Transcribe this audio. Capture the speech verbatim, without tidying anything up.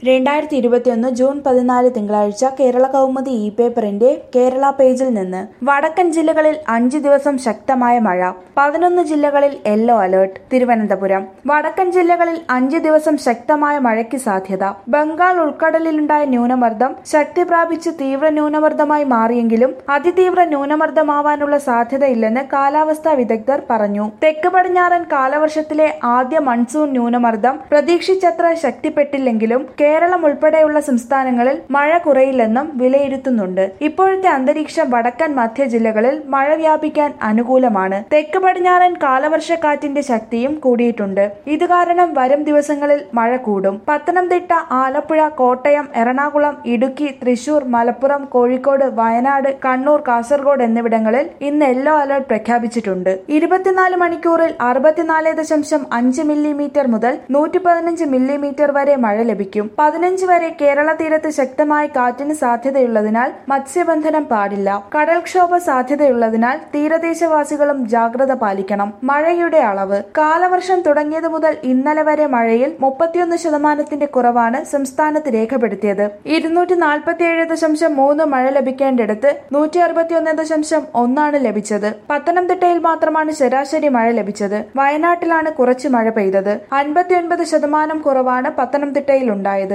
രണ്ടായിരത്തി ഇരുപത്തിയൊന്ന് ജൂൺ പതിനാല് തിങ്കളാഴ്ച കേരള കൗമുദി ഇ പേപ്പറിന്റെ കേരള പേജിൽ നിന്ന് വടക്കൻ ജില്ലകളിൽ അഞ്ചു ദിവസം ശക്തമായ മഴ, പതിനൊന്ന് ജില്ലകളിൽ യെല്ലോ അലേർട്ട്. തിരുവനന്തപുരം വടക്കൻ ജില്ലകളിൽ അഞ്ചു ദിവസം ശക്തമായ മഴയ്ക്ക് സാധ്യത. ബംഗാൾ ഉൾക്കടലിലുണ്ടായ ന്യൂനമർദ്ദം ശക്തി പ്രാപിച്ച് തീവ്ര ന്യൂനമർദ്ദമായി മാറിയെങ്കിലും അതിതീവ്ര ന്യൂനമർദ്ദമാവാനുള്ള സാധ്യതയില്ലെന്ന് കാലാവസ്ഥാ വിദഗ്ധർ പറഞ്ഞു. തെക്ക് പടിഞ്ഞാറൻ കാലവർഷത്തിലെ ആദ്യ മൺസൂൺ ന്യൂനമർദ്ദം പ്രതീക്ഷിച്ചത്ര ശക്തിപ്പെട്ടില്ലെങ്കിലും കേരളം ഉൾപ്പെടെയുള്ള സംസ്ഥാനങ്ങളിൽ മഴ കുറയില്ലെന്നും വിലയിരുത്തുന്നുണ്ട്. ഇപ്പോഴത്തെ അന്തരീക്ഷം വടക്കൻ മധ്യ ജില്ലകളിൽ മഴ വ്യാപിക്കാൻ അനുകൂലമാണ്. തെക്ക് പടിഞ്ഞാറൻ കാലവർഷക്കാറ്റിന്റെ ശക്തിയും കൂടിയിട്ടുണ്ട്. ഇത് കാരണം വരും ദിവസങ്ങളിൽ മഴ കൂടും. പത്തനംതിട്ട, ആലപ്പുഴ, കോട്ടയം, എറണാകുളം, ഇടുക്കി, തൃശൂർ, മലപ്പുറം, കോഴിക്കോട്, വയനാട്, കണ്ണൂർ, കാസർഗോഡ് എന്നിവിടങ്ങളിൽ ഇന്ന് യെല്ലോ അലർട്ട് പ്രഖ്യാപിച്ചിട്ടുണ്ട്. ഇരുപത്തിനാല് മണിക്കൂറിൽ അറുപത്തിനാല് ദശാംശം അഞ്ച് മില്ലിമീറ്റർ മുതൽ നൂറ്റി പതിനഞ്ച് മില്ലിമീറ്റർ വരെ മഴ ലഭിക്കും. പതിനഞ്ച് വരെ കേരള തീരത്ത് ശക്തമായ കാറ്റിന് സാധ്യതയുള്ളതിനാൽ മത്സ്യബന്ധനം പാടില്ല. കടൽക്ഷോഭ സാധ്യതയുള്ളതിനാൽ തീരദേശവാസികളും ജാഗ്രത പാലിക്കണം. മഴയുടെ അളവ് കാലവർഷം തുടങ്ങിയത് മുതൽ ഇന്നലെ വരെ മഴയിൽ മുപ്പത്തിയൊന്ന് ശതമാനത്തിന്റെ കുറവാണ് സംസ്ഥാനത്ത് രേഖപ്പെടുത്തിയത്. ഇരുന്നൂറ്റി നാൽപ്പത്തിയേഴ് ദശാംശം മൂന്ന് മഴ ലഭിക്കേണ്ടിടത്ത് നൂറ്റി അറുപത്തിയൊന്ന് ദശാംശം ഒന്നാണ് ലഭിച്ചത്. പത്തനംതിട്ടയിൽ മാത്രമാണ് ശരാശരി മഴ ലഭിച്ചത്. വയനാട്ടിലാണ് കുറച്ച് മഴ പെയ്തത്. അൻപത്തിയൊൻപത് ശതമാനം കുറവാണ് പത്തനംതിട്ടയിൽ ഉണ്ടായത്.